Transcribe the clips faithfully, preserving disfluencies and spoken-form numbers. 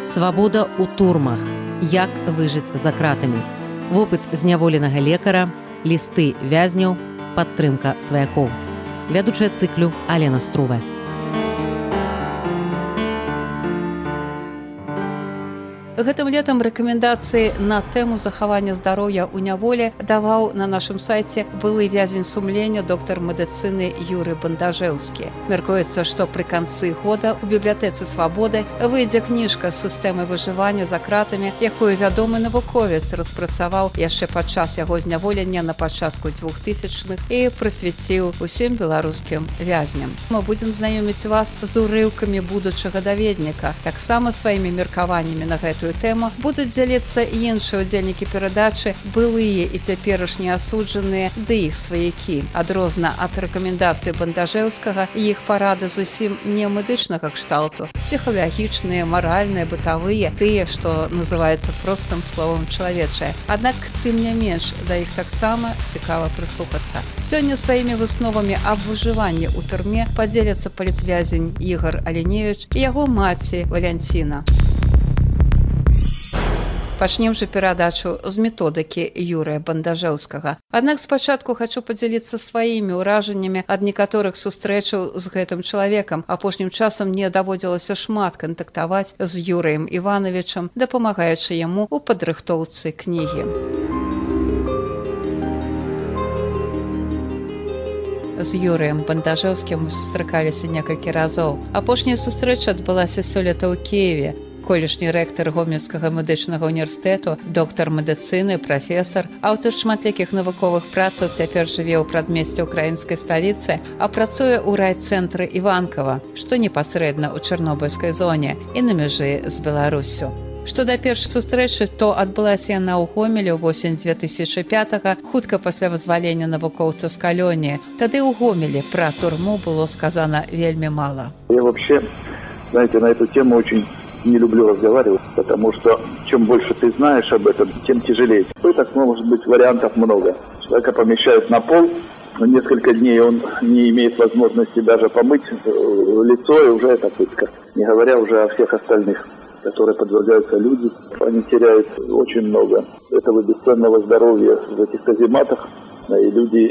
Свабода ў турмах. Як выжыць за кратамі. Вопыт зняволенага лекара, лісты вязняў, падтрымка сваякоў. Вядучая цыклю Алена Струве. Гэтым летам рэкамендацыі на тэму захавання здароўя ў няволі даваў на нашым сайце былы вязень сумлення доктар медыцыны Юрый Бандажэўскі. Мяркуецца, што пры канцы года ў бібліятэцы Свабоды выйдзе кніжка з сістэмай выжывання за кратамі, якую вядомы навуковец распрацаваў яшчэ падчас яго зняволення на пачатку двухтысячных і прысвяціў усім беларускім вязням. Мы будзем знаёміць вас з урыўкамі будучага даведніка. Таксама сваімі меркаваннямі на гэтую тэму будуць дзяліцца і іншыя ўдзельнікі перадачы, былыя і цяперашнія асуджаныя ды іх сваякі. Адрозна ад рэкамендацый Бандажэўскага іх парады зусім не медычнага кшталту, псіхалагічныя, маральныя, бытавыя, тыя, што называецца простым словам чалавечае. Аднак, тым не менш, да іх таксама цікава прыслухацца. Сёння сваімі высновамі аб выжыванні ў турме падзеляцца палітвязень Ігор Аленевіч і яго маці Валянціна. Пачнем жа перадачу з методыкі Юрыя Бандажэўскага. Аднак спачатку хачу падзяліцца сваімі ўражаннямі ад некаторых сустрэчаў з гэтым чалавекам. Апошнім часам мне даводзілася шмат кантактаваць з Юрыем Івановичам, дапамагаючы яму ў падрыхтоўцы кнігі. З Юрыем Бандажэўскім мы сустракаліся некалькі разоў. Апошняя сустрэча адбылася сёлета ў Кіеве. Колішні рэктар Гомельскага медычнага універсітэту, доктар медыцыны, прафесар, аўтар шматлікіх навуковых працаў, цяпер жыве ў прадмесці украінскай сталіцы, а працуе ў райцэнтры Іванкава, што непасрэдна ў Чарнобыльскай зоне і на мяжы з Беларуссю. Што да першай сустрэчы, то адбылася яна ў Гомелі ў восень две тысячы пятага, хутка пасля вызвалення навукоўца з калоніі. Тады ў Гомелі пра турму было сказана вельмі мала. Я вообще, знаете, на эту тему очень не люблю разговаривать, потому что чем больше ты знаешь об этом, тем тяжелее. Пыток может быть вариантов много. Человека помещают на пол, но несколько дней он не имеет возможности даже помыть лицо, и уже это пытка. Не говоря уже о всех остальных, которые подвергаются люди, они теряют очень много этого бесценного здоровья в этих казематах. И люди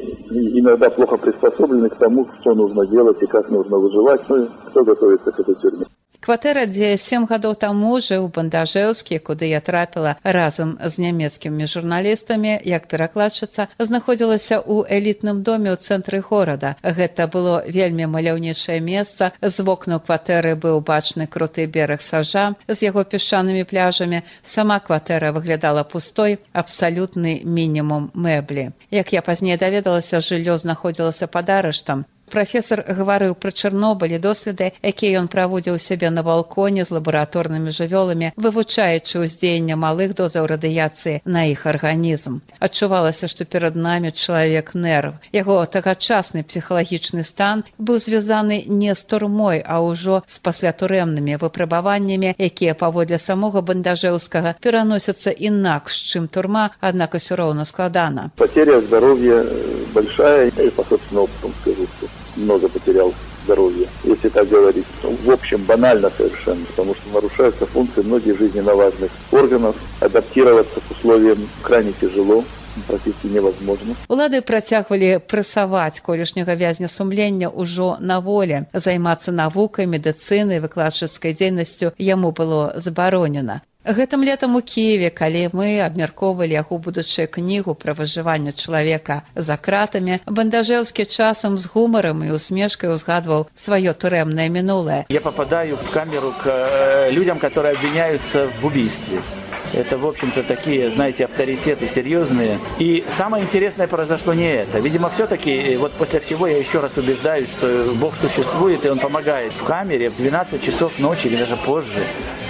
иногда плохо приспособлены к тому, что нужно делать и как нужно выживать, ну и кто готовится к этой тюрьме. Кватэра, дзе сем гадоў таму жыў Бандажэўскі, куды я трапіла разам з нямецкімі журналістамі, як перакладчыца, знаходзілася ў элітным доме ў цэнтры горада. Гэта было вельмі маляўнічае месца. З вокнаў кватэры быў бачны круты бераг Сажа з яго пясчанымі пляжамі. Сама кватэра выглядала пустой, абсалютны мінімум мэблі. Як я пазней даведалася, жыллё знаходзілася пад арыштам. Прафесар гаварыў пра Чарнобыль і доследы, якія ён праводзіў сябе на балконе з лабараторнымі жывёламі, вывучаючы ўздзеянне малых дозаў радыяцыі на іх арганізм. Адчувалася, што перад намі чалавек-нерв. Яго тагачасны псіхалагічны стан быў звязаны не з турмой, а ўжо з паслятурэмнымі выпрабаваннямі, якія паводле самога Бандажэўскага пераносяцца інакш, чым турма, аднак усё роўна складана. Потеря здоровья большая, и по собственному опыту скажу, что много потерял здоровья, если так говорить. В общем, банально совершенно, потому что нарушаются функции многих жизненно важных органов. Адаптироваться к условиям крайне тяжело, практически невозможно. Улады працягвалі прэсаваць колішняга вязня сумлення ўжо на волі. Займацца навукай, медыцынай, выкладчыцкай дзейнасцю яму было забаронена. Гэтым летам у Кіеве, калі мы абмяркоўвалі яго будучую кнігу пра выжыванне чалавека за кратамі, Бандажэўскі часам з гумарам і усмешкай узгадваў сваё турэмнае мінулае. Я попадаю в камеру к э, людям, которые обвиняются в убийстве. Это, в общем-то, такие, знаете, авторитеты серьезные. И самое интересное произошло не это. Видимо, все-таки, вот после всего я еще раз убеждаюсь, что Бог существует, и Он помогает. В камере в двенадцать часов ночи или даже позже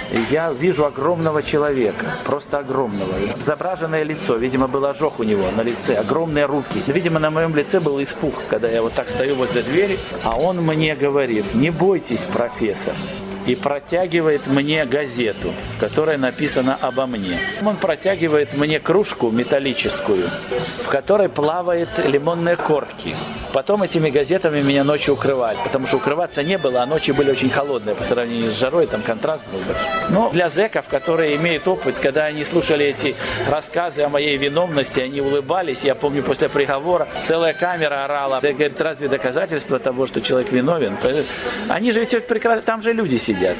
я вижу огромного человека, просто огромного. Зображенное лицо, видимо, был ожог у него на лице, огромные руки. Видимо, на моем лице был испуг, когда я вот так стою возле двери, а он мне говорит: не бойтесь, профессор, и протягивает мне газету, в которой написано обо мне. Он протягивает мне кружку металлическую, в которой плавают лимонные корки. Потом этими газетами меня ночью укрывали, потому что укрываться не было, а ночи были очень холодные по сравнению с жарой, там контраст был большой. Но для зэков, которые имеют опыт, когда они слушали эти рассказы о моей виновности, они улыбались. Я помню, после приговора целая камера орала. Да, говорит, разве доказательство того, что человек виновен? Они же ведь прекрасно, там же люди сидят.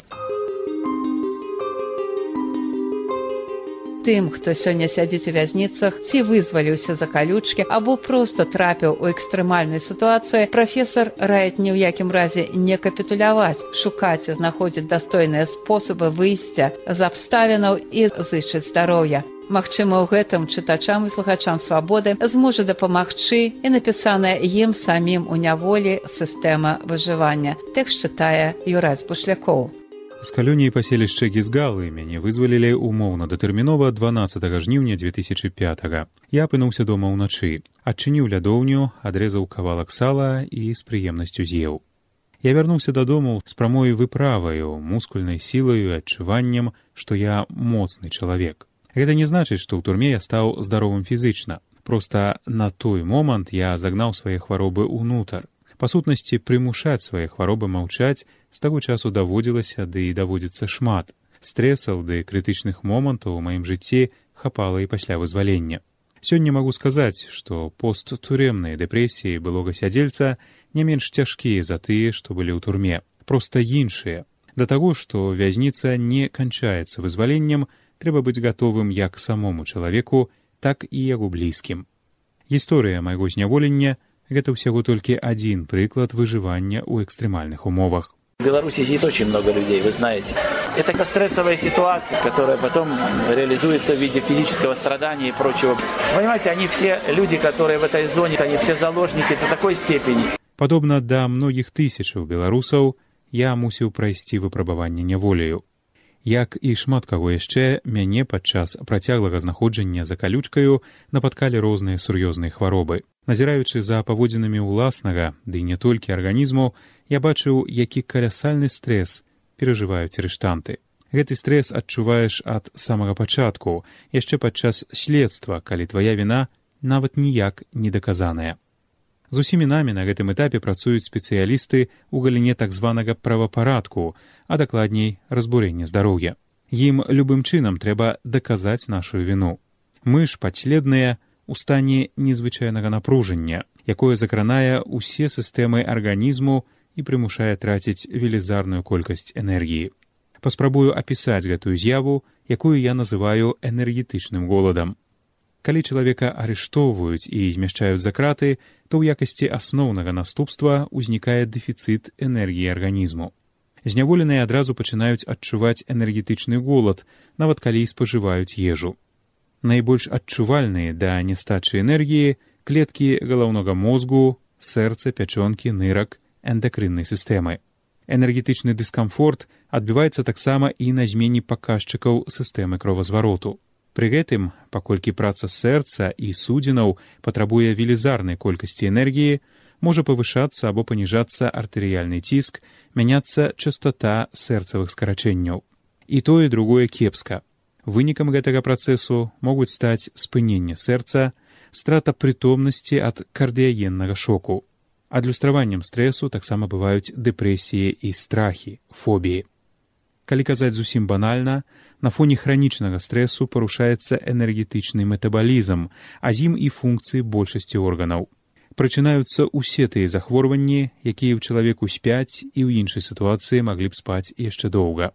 Тым, хто сёння сядзіць у вязніцах, ці вызваліўся за калючкі, або проста трапіў у экстрэмальнай сітуацыі, прафесар раіць ні ў якім разе не капітуляваць, шукаць і знаходзіць дастойныя спосабы выйсця з абставінаў і зычыць здароўя. Магчыма, у гэтым чытачам і слухачам свабоды зможа дапамагчы і напісаная ім самім у няволі сістэма выжывання. Тэкст чытае Юрась Бушлякоў. З калоніі паселішча Гізгалы мяне вызвалілі умоўна-датэрмінова дванаццатага жніўня дзве тысячы пятага. Я апынуўся дома ўначы, адчыніў лядоўню, адрэзаў кавалак сала і з прыемнасцю з'еў. Я вярнуўся дадому з прамой выправаю, мускульнай сілаю і адчуваннем, што я моцны чалавек. Гэта не значыць, што ў турме я стаў здаровым фізычна. Проста на той момант я загнаў свае хваробы ўнутр. Па сутнасці, прымушаць свае хваробы маўчаць з таго часу даводзілася, ды і даводзіцца шмат. Стрэсаў ды крытычных момантаў у маім жыцці хапала і пасля вызвалення. Сёння магу сказаць, што посттурэмныя дэпрэсіі былога сядзельца не менш цяжкія за тыя, што былі ў турме. Проста іншыя. Да таго, што вязніца не канчаецца вызваленнем, трэба быць гатовым як самому чалавеку, так і яго блізкім. Гісторыя майго зняволення — гэта ўсяго толькі адзін прыклад выжывання ў экстремальных умовах. В Беларуси сидит очень много людей, вы знаете. Это стрессовая ситуация, которая потом реализуется в виде физического страдания и прочего. Понимаете, они все люди, которые в этой зоне, они все заложники до такой степени. Падобна да многіх тысячаў беларусаў, я мусіў прайсці выпрабаванне няволяю. Як і шмат каго яшчэ, мяне падчас працяглага знаходжання за калючкаю напаткалі розныя сур'ёзныя хваробы. Назіраючы за паводзінамі ўласнага, ды не толькі арганізму, я бачыў, які калясальны стрэс перажываюць арыштанты. Гэты стрэс адчуваеш ад самага пачатку, яшчэ падчас следства, калі твая віна нават ніяк не даказаная. З усімі намі на гэтым этапе працуюць спецыялісты ў галіне так званага правапарадку, а дакладней разбурення здароўя. Ім любым чынам трэба даказаць нашу віну. Мы ж падследныя у стане незвычайнага напружання, якое закранае ўсе сістэмы арганізму і прымушае траціць велізарную колькасць энергіі. Паспрабую апісаць гэтую з'яву, якую я называю энергетычным голадам. Калі чалавека арыштоўваюць і змяшчаюць за краты, то ў якасці асноўнага наступства ўзнікае дэфіцыт энергіі арганізму. Зняволеныя адразу пачынаюць адчуваць энергетычны голад, нават калі спажываюць ежу. Найбольш адчувальныя да нястачы энергіі клеткі галаўнога мозгу, сэрца, пячонкі, нырак, эндакрыннай сістэмы. Энергетычны дыскамфорт адбіваецца таксама і на змене паказчыкаў сістэмы кровазвароту. Пры гэтым, паколькі праца сэрца і судзінаў патрабуе велізарнай колькасці энергіі, можа павышацца або паніжацца артэрыяльны ціск, мяняцца частота сэрцавых скарачэнняў. І тое, і другое кепска. Вынікам гэтага працэсу могуць стаць спыненне сэрца, страта прытомнасці ад кардыягеннага шоку. Адлюстраваннем стрэсу таксама бываюць дэпрэсіі і страхі, фобіі. Калі казаць зусім банальна, на фоне хранічнага стрэсу парушаецца энергетычны метабалізм, а з ім і функцыі большасці органаў. Прачынаюцца ўсе тыя захворванні, якія ў чалавеку спяць і ў іншай сітуацыі маглі б спаць яшчэ доўга.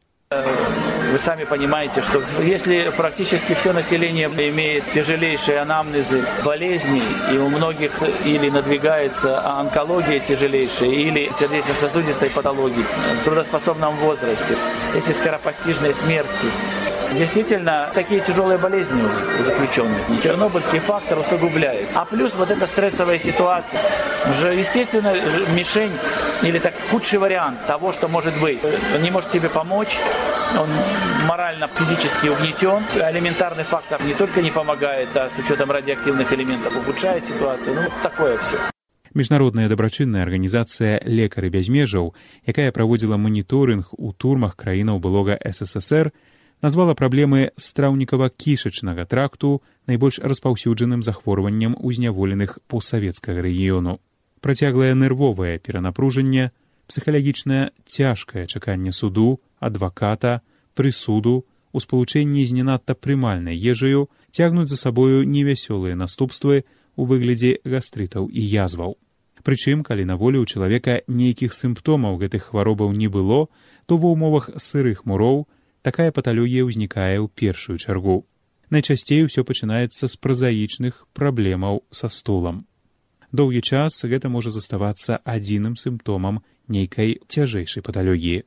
Вы сами понимаете, что если практически все население имеет тяжелейшие анамнезы болезней, и у многих или надвигается онкология тяжелейшая, или сердечно-сосудистой патологии в трудоспособном возрасте, эти скоропостижные смерти, действительно, такие тяжелые болезни у заключенных. Чернобыльский фактор усугубляет. А плюс вот эта стрессовая ситуация. Уже, естественно, мишень или так худший вариант того, что может быть. Он не может тебе помочь, он морально, физически угнетен. Элементарный фактор не только не помогает, да, с учетом радиоактивных элементов, ухудшает ситуацию. Ну, вот такое все. Міжнародная дабрачынная арганізацыя «Лекары без межаў», якая праводзіла маніторынг у турмах краінаў былога эс эс эс эр, назвала праблемы страўнікава-кішачнага тракту найбольш распаўсюджаным захворваннем у зняволеных постсавецкага рэгіёну. Працяглае нервовае перанапружанне, псіхалагічнае цяжкае чаканне суду, адваката, прысуду, у спалучэнні з не надта прымальнай ежаю цягнуць за сабою невясёлыя наступствы у выглядзе гастрытаў і язваў. Прычым, калі на волі ў чалавека нейкіх сімптомаў гэтых хваробаў не было, то ва ўмовах сырых муроў такая паталогія ўзнікае ў першую чаргу. Найчасцей усё пачынаецца з празаічных праблемаў са стулам. Доўгі час гэта можа заставацца адзіным сімптомам нейкай цяжэйшай паталогіі.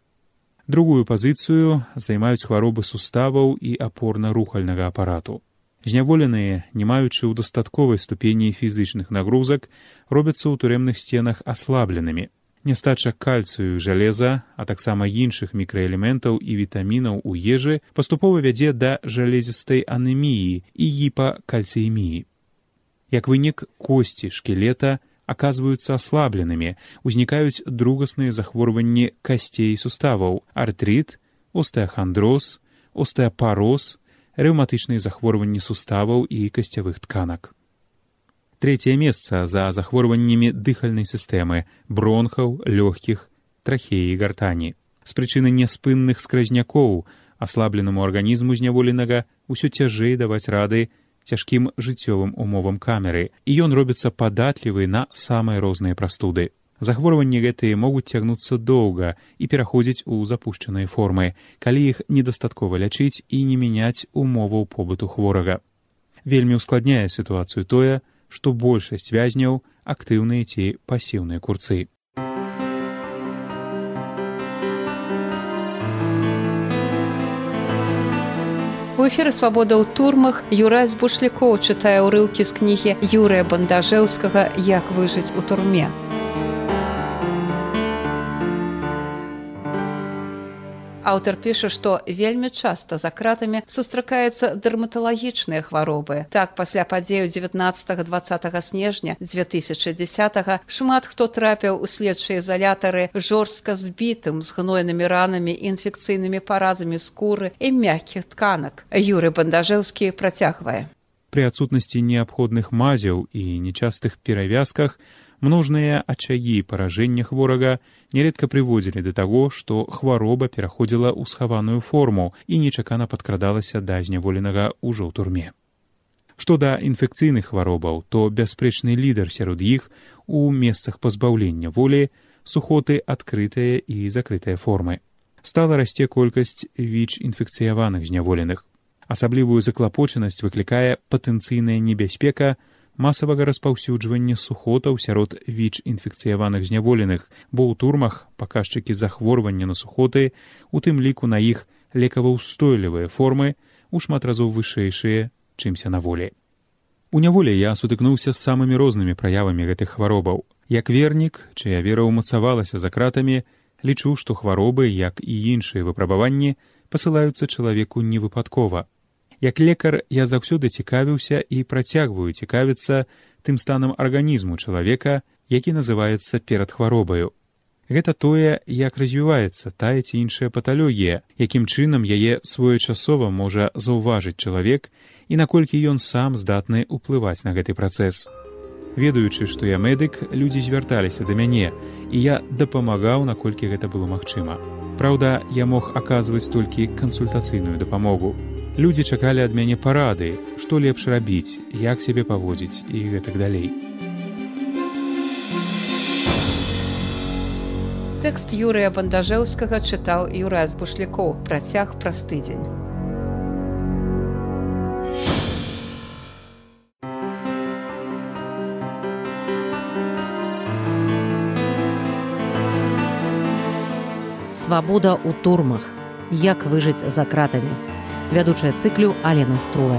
Другую пазіцыю займаюць хваробы суставаў і апорна-рухальнага апарату. Зняволеныя, не маючы ў дастатковай ступені фізычных нагрузак, робяцца ў турэмных сценах аслабленымі. Нястача кальцыю і жалеза, а таксама іншых мікраэлементаў і вітамінаў у ежы паступова вядзе да жалезістай анеміі і гіпакальцыеміі. Як вынік, косці шкілета аказваюцца аслабленымі, узнікаюць другасныя захворванні касцей і суставаў, артрыт, остеахандроз, остеапароз, рэўматычныя захворванні суставаў і касцявых тканак. Трэцяе месца за захворваннямі дыхальнай сістэмы, бронхаў, лёгкіх, трахеі і гартані. З прычыны няспынных скразнякоў аслабленаму арганізму зняволенага ўсё цяжэй даваць рады цяжкім жыццёвым умовам камеры, і ён робіцца падатлівы на самыя розныя прастуды. Захворванні гэтыя могуць цягнуцца доўга і пераходзіць у запушчаныя формы, калі іх недастаткова лячыць і не мяняць умоваў побыту хворага. Вельмі ускладняе сітуацыю тое, што большасць вязняў актыўныя ці пасіўныя курцы. У эфіры «Свабода ў турмах» Юрась Бушлякоў чытае ўрыўкі з кнігі Юрыя Бандажэўскага «Як выжыць у турме». Аўтар піша, што вельмі часта за кратамі сустракаюцца дэрматалагічныя хваробы. Так, пасля падзеяў дзевятнаццатага-дваццатага снежня дзве тысячы дзесятага шмат хто трапіў у следчыя изалятары жорстка збітым, з гнойнымі ранамі і інфекцыйнымі паразамі скуры і мяккіх тканак. Юрый Бандажэўскі працягвае. Пры адсутнасці неабходных мазяў і нечастых перавязках множныя ачагі паражэння хворага нярэдка прыводзілі да таго, што хвароба пераходзіла ў схаваную форму і нечакана падкрадалася да зняволенага ўжо ў турме. Што да інфекцыйных хваробаў, то бясспрэчны лідар сярод іх у месцах пазбаўлення волі сухоты адкрытыя і закрытыя формы. Стала расце колькасць віч-інфекцыяваных зняволеных. Асаблівую заклапочанасць выклікае патэнцыйная небяспека масавага распаўсюджвання сухотаў сярод віч-інфекцыяваных зняволеных, бо ў турмах паказчыкі захворвання на сухоты, у тым ліку на іх лекаваўстойлівыя формы, у шмат разоў вышэйшыя, чымся на волі. У няволі я сутыкнуўся з самымі рознымі праявамі гэтых хваробаў. Як вернік, чыя вера ўмацавалася за кратамі, лічу, што хваробы, як і іншыя выпрабаванні, пасылаюцца чалавеку невыпадкова. Як лекар я заўсёды цікавіўся і працягваю цікавіцца тым станам арганізму чалавека, які называецца перад хваробаю. Гэта тое, як развіваецца тая ці іншая паталогія, якім чынам яе своечасова можа заўважыць чалавек і наколькі ён сам здатны ўплываць на гэты працэс. Ведаючы, што я медык, людзі звярталіся да мяне, і я дапамагаў, наколькі гэта было магчыма. Праўда, я мог аказваць толькі кансультацыйную дапамогу. Людзі чакалі ад мяне парады, што лепш рабіць, як сябе паводзіць і гэтак далей. Тэкст Юрыя Бандажэўскага чытаў Юрась Бушлякоў. Працяг праз тыдзень. «Свабода ў турмах. Як выжыць за кратамі». Вядучая цыклю Алена Струга.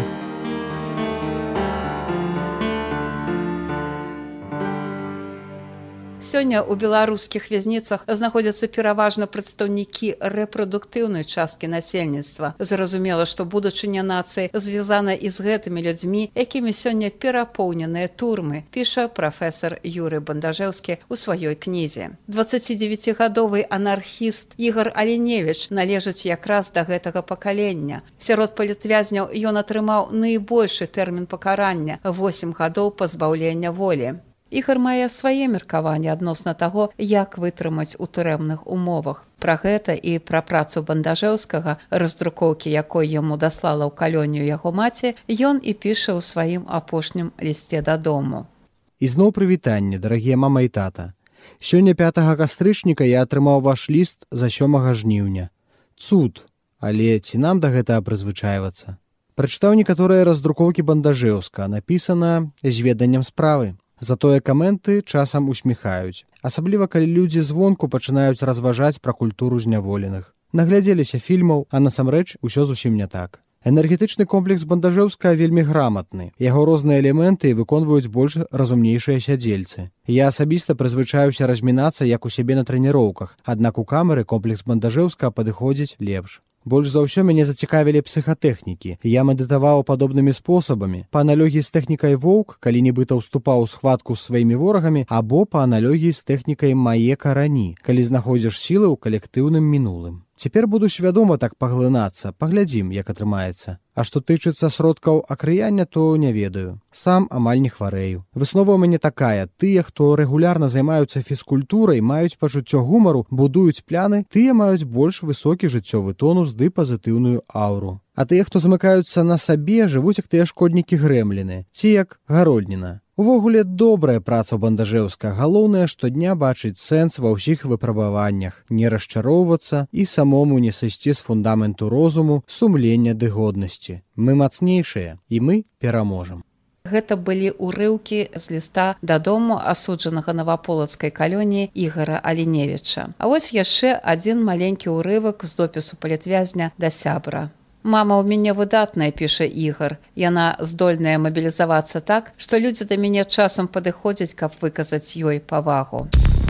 Сёння ў беларускіх вязніцах знаходзяцца пераважна прадстаўнікі рэпрадуктыўнай часткі насельніцтва. Зразумела, што будучыня нацыі звязана і з гэтымі людзьмі, якімі сёння перапоўненыя турмы, піша прафесор Юрый Бандажэўскі ў сваёй кнізе. дваццацідзевяцігадовы анархіст Ігар Аліневіч належыць якраз да гэтага пакалення. Сярод палітвязняў ён атрымаў найбольшы тэрмін пакарання – восем гадоў пазбаўлення волі. Ігар мае свае меркаванні адносна таго, як вытрымаць у турэмных умовах. Пра гэта і пра працу Бандажэўскага, раздрукоўкі якой яму даслала ў калонію яго маці, ён і піша ў сваім апошнім лісце дадому. Ізноў прывітанне, дарагія мама і тата. Сёння пятага кастрычніка я атрымаў ваш ліст за сёмага жніўня. Цуд, але ці нам да гэтага прызвычайвацца? Прачытаў некаторыя раздрукоўкі Бандажэўска, напісана з веданнем справы. Затое каменты часам усміхаюць, асабліва калі людзі звонку пачынаюць разважаць пра культуру зняволеных. Наглядзеліся фільмаў, а насамрэч усё зусім не так. Энергетычны комплекс Бандажэўска вельмі граматны. Яго розныя элементы выконваюць больш разумнейшыя сядзельцы. Я асабіста прызвычаюся размінацца як у сябе на трэніроўках, аднак у камеры комплекс Бандажэўска падыходзіць лепш. Больш за ўсё мяне зацікавілі псіхатэхнікі. Я медытаваў падобнымі спосабамі. Па аналогіі з тэхнікай воўк, калі нібыта ўступаў у схватку з сваімі ворагамі, або па аналогіі з тэхнікай мае карані, калі знаходзіш сілы ў калектыўным мінулым. Цяпер буду свядома так паглынацца, паглядзім, як атрымаецца. А што тычыцца сродкаў акрыяння, то не ведаю. Сам амаль не хварэю. Выснова ў мяне такая: тыя, хто рэгулярна займаюцца фізкультурай, маюць пачуццё гумару, будуюць пляны, тыя маюць больш высокі жыццёвы тонус ды пазітыўную аўру. А тыя, хто замыкаюцца на сабе, жывуць як тыя шкоднікі-грэмліны, ці як Гарольдніна. Увогуле, добрая праца ў Бандажэўска. Галоўнае, штодня бачыць сэнс ва ўсіх выпрабаваннях, не расчароўвацца і самому не сысці з фундаменту розуму, сумлення ды годнасці. Мы мацнейшыя, і мы пераможам. Гэта былі ўрыўкі з ліста дадому асуджанага наваполацкай калоніі Ігара Аліневіча. А вось яшчэ адзін маленькі ўрывак з допісу палітвязня да сябра. «Мама ў мяне выдатная», піша Ігар. «Яна здольная мабілізавацца так, што людзі да мяне часам падыходзяць, каб выказаць ёй павагу».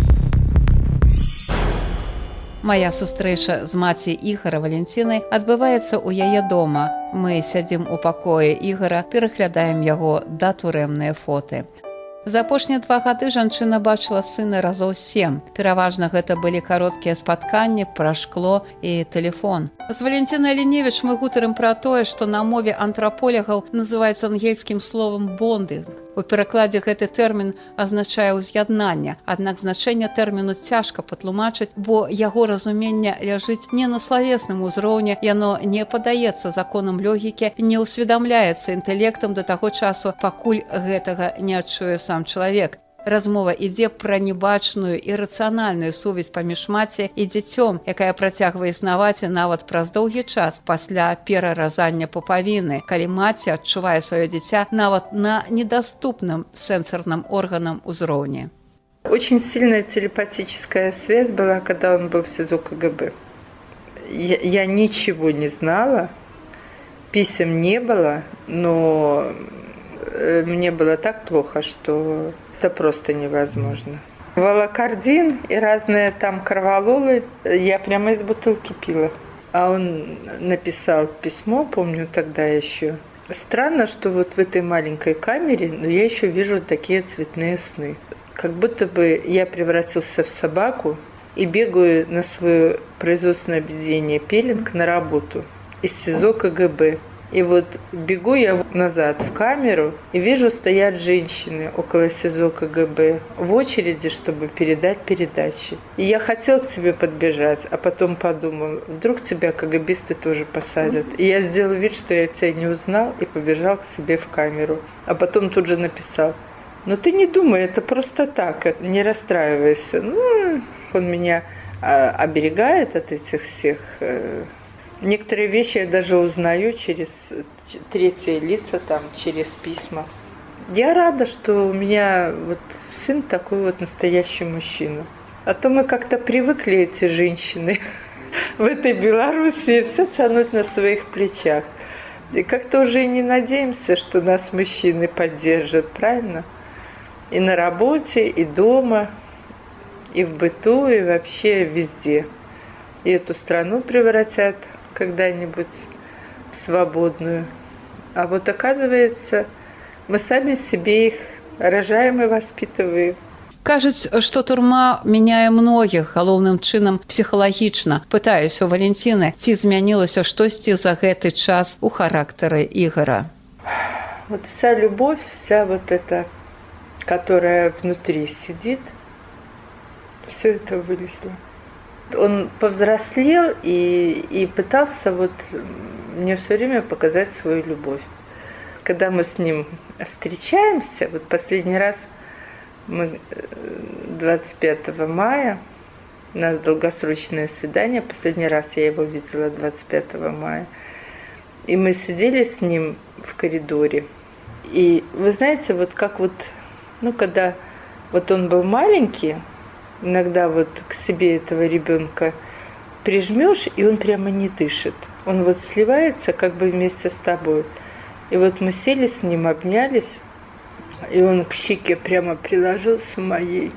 Мая сустрэча з маці Ігара Валентінай адбываецца ў яе дома. Мы сядзім у пакоі Ігара, пераглядаем яго датурэмныя фоты. За апошнія два гады жанчына бачыла сына разоў сем. Пераважна гэта былі кароткія спатканні пра шкло і тэлефон. З Валентінай Аліневіч мы гутарым пра тое, што на мове антраполягаў называецца ангельскім словам «бондынг». У перакладзе гэты тэрмін азначае ўз'яднанне, аднак значэнне тэрміну цяжка патлумачыць, бо яго разуменне ляжыць не на славесным узроўні, яно не падаецца законам логікі, не ўсведамляецца інтэлектам да таго часу, пакуль гэтага не адчуе сам чалавек. Размова ідзе пра небачную і рацыянальную сувязь паміж маці і дзіцём, якая працягвае існаваць нават праз доўгі час пасля пераразання пупавіны, калі маці адчувае сваё дзіця нават на недаступным сенсорным органам узроўні. Очень сильная телепатическая связь была, когда он был в СИЗО КГБ. Я, я ничего не знала, писем не было, но мне было так плохо, что это просто невозможно. Волокардин и разные там корвалолы я прямо из бутылки пила. А он написал письмо, помню тогда еще. Странно, что вот в этой маленькой камере, но я еще вижу такие цветные сны. Как будто бы я превратился в собаку и бегаю на свое производственное объединение «Пелинг» на работу из СИЗО КГБ. И вот бегу я назад в камеру и вижу, стоят женщины около СИЗО КГБ в очереди, чтобы передать передачи. И я хотел к тебе подбежать, а потом подумал, вдруг тебя КГБисты тоже посадят. И я сделал вид, что я тебя не узнал, и побежал к себе в камеру. А потом тут же написал, ну ты не думай, это просто так, не расстраивайся. Ну, он меня оберегает от этих всех... Некоторые вещи я даже узнаю через третьи лица, там, через письма. Я рада, что у меня вот сын такой вот настоящий мужчина. А то мы как-то привыкли, эти женщины, в этой Белоруссии все тянуть на своих плечах. И как-то уже и не надеемся, что нас мужчины поддержат, правильно? И на работе, и дома. и в быту, и вообще везде. И эту страну превратят когда-нибудь в свободную. А вот оказывается, мы сами себе их рожаем и воспитываем. Кажуць, што турма мяняе многіх галоўным чынам псіхалагічна. Пытаюся у Валентины, ці змянілася штосьці за гэты час у характары Игора. Вот вся любовь, вся вот эта, которая внутри сидит, все это вылезло. Он повзрослел и, и пытался вот мне все время показать свою любовь. Когда мы с ним встречаемся, вот последний раз мы двадцать пятого мая, у нас долгосрочное свидание, последний раз я его видела двадцать пятого мая, и мы сидели с ним в коридоре. И вы знаете, вот как вот, ну когда вот он был маленький, иногда вот к себе этого ребенка прижмешь, и он прямо не дышит. Он вот сливается как бы вместе с тобой. И вот мы сели с ним, обнялись, и он к щеке прямо приложился моей.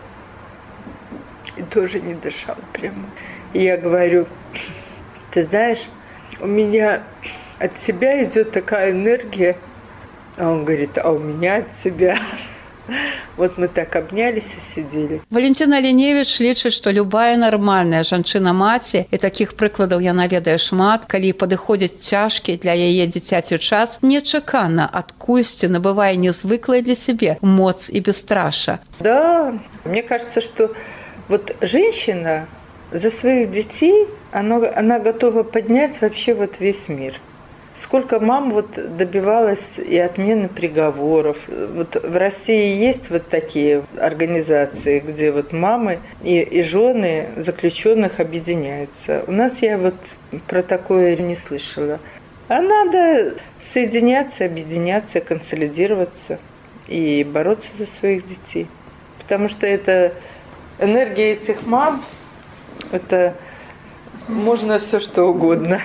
И тоже не дышал прямо. И я говорю, ты знаешь, у меня от тебя идет такая энергия. А он говорит, а у меня от себя. Вот мы так обнялись и сидели. Валентина Ліневіч лічыць, што любая нармальная жанчына-маці, і такіх прыкладаў яна ведае шмат, калі падыходзіць цяжкі для яе дзіцяці час, нечакана адкульсьці набывае незвыклае для сябе моц і бесстраша. Да, мне кажется, что вот женщина за своих детей, она, она готова поднять вообще вот весь мир. Сколько мам вот добивалась и отмены приговоров. Вот в России есть вот такие организации, где вот мамы и, и жены заключенных объединяются. У нас я вот про такое не слышала. А надо соединяться, объединяться, консолидироваться и бороться за своих детей. Потому что это энергия этих мам, это можно все что угодно.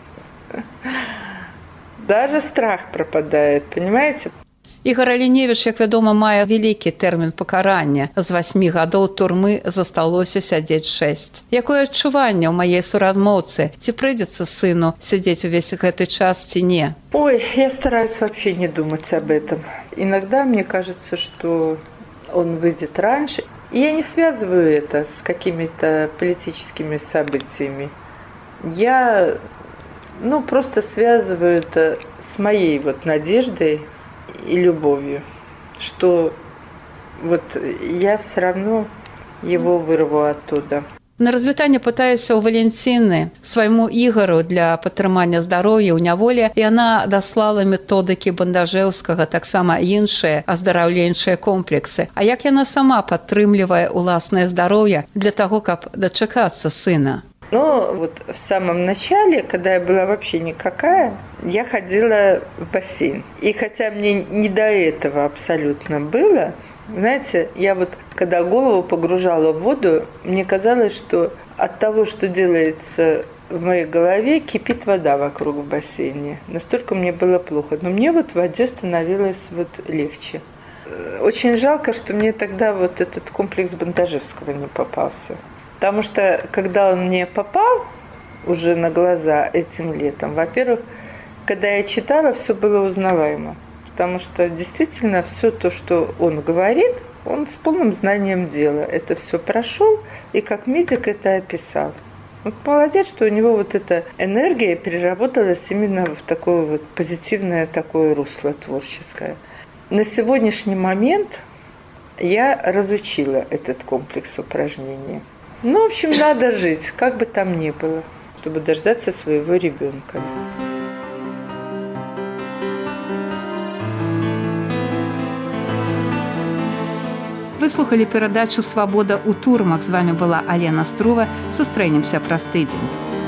Даже страх пропадает, понимаете? Ігор Ліневіч, як вядома, мае вялікі тэрмін пакарання. З васьмі гадоў турмы засталося сядзець шэсць. Якое адчуванне ў маей суразмоўцы? Ці прыйдзецца сыну сядзець увесь гэты час, ці не? Ой, я стараюсь вообще не думать об этом. Иногда мне кажется, что он выйдет раньше. И я не связываю это с какими-то политическими событиями. Я... Ну, просто связываю это с моей вот надеждой и любовью, что вот я все равно его вырву оттуда. На развітанне пытаюся ў Валентины свайму Ігору для падтрымання здароўя ў няволі, і яна даслала методыкі Бандажэўскага, таксама іншыя аздараўленчыя комплексы. А як яна сама падтрымлівае уласнае здароўе для таго, каб дачакацца сына? Ну, вот в самом начале, когда я была вообще никакая, я ходила в бассейн. И хотя мне не до этого абсолютно было, знаете, я вот, когда голову погружала в воду, мне казалось, что от того, что делается в моей голове, кипит вода вокруг в бассейне. Настолько мне было плохо. Но мне вот в воде становилось вот легче. Очень жалко, что мне тогда вот этот комплекс Бандажевского не попался. Потому что, когда он мне попал уже на глаза этим летом, во-первых, когда я читала, все было узнаваемо. Потому что действительно все то, что он говорит, он с полным знанием дела. Это все прошел и как медик это описал. Вот молодец, что у него вот эта энергия переработалась именно в такое вот позитивное такое русло творческое. На сегодняшний момент я разучила этот комплекс упражнений. Ну, в общем, надо жить, как бы там ни было, чтобы дождаться своего ребенка. Вы слухали перадачу «Свабода ў турмах». З вами была Алена Струва. Сустрэнемся праз тыдзень.